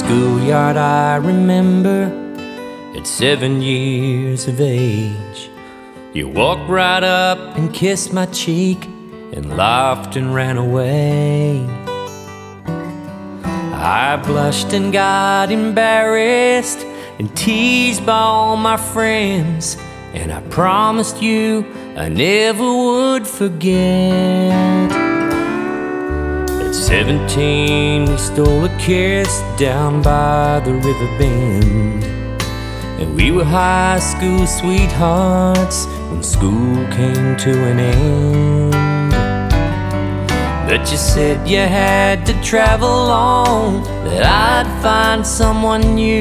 schoolyard I remember at 7 years of age. You walked right up and kissed my cheek and laughed and ran away. I blushed and got embarrassed and teased by all my friends, and I promised you I never would forget. At 17 we stole a kiss down by the river bend, and we were high school sweethearts when school came to an end. But you said you had to travel on, that I'd find someone new